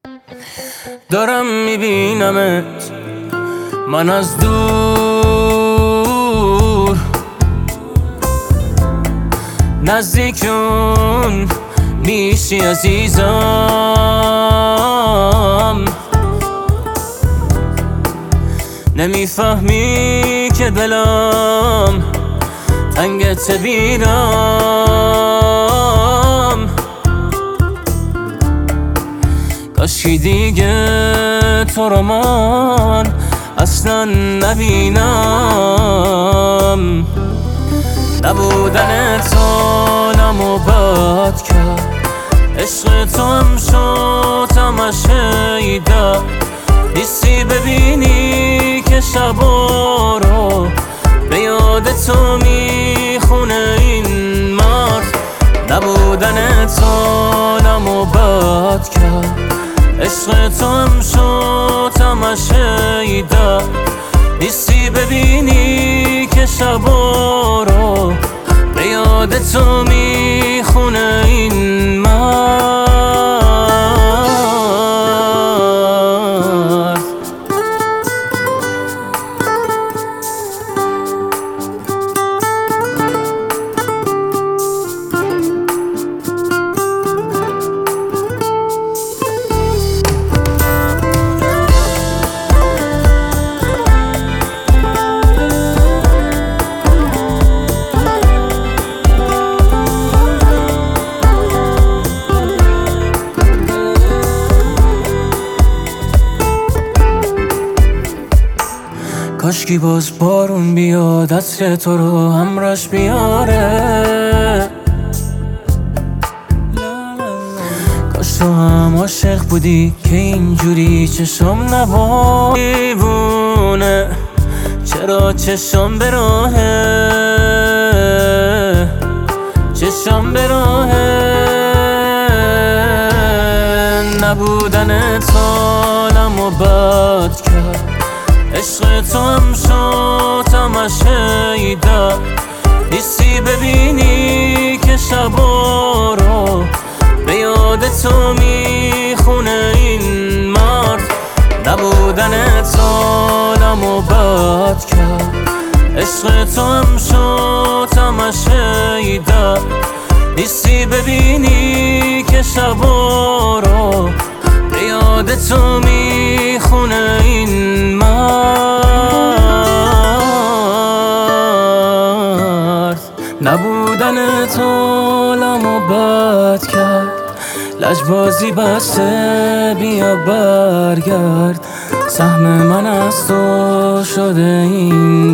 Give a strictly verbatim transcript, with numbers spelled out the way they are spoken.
دارم میبینمت من از دور، نزدیکون میشی عزیزم. نمیفهمی که دلم تنگت بیرم، کاشکی دیگه تو رو من اصلا نبینم. نبودن تو حالمو بد کرد، عشق تو هم شد تماشای درد. نیستی ببینی که شبا رو به یاد تو میخونه این مرد. نبودن تو حالمو بد کرد، عشق تو هم شد تماشای درد. نیستی ببینی که شبا رو به یاد تو میخونه این مرد. کاشکی باز بارون بیاد، عطر تو رو همراش بیاره. کاش تو هم عاشق بودی که اینجوری چشم نبا دیوونه. چرا چشم به راهه، چشم به راهه. نبودن تو حالمو بد کرد، عشق تو هم شد تماشای درد. نیستی ببینی که شبا رو به یاد تو میخونه این مرد. نبودن تو حالمو بد کرد، عشق تو هم شد تماشای درد. نیستی ببینی که شبا رو به یاد تو میخونه این مرد. نبودن تو حالمو بد کرد، لجبازی بسته بیا برگرد. سهم من از تو شده این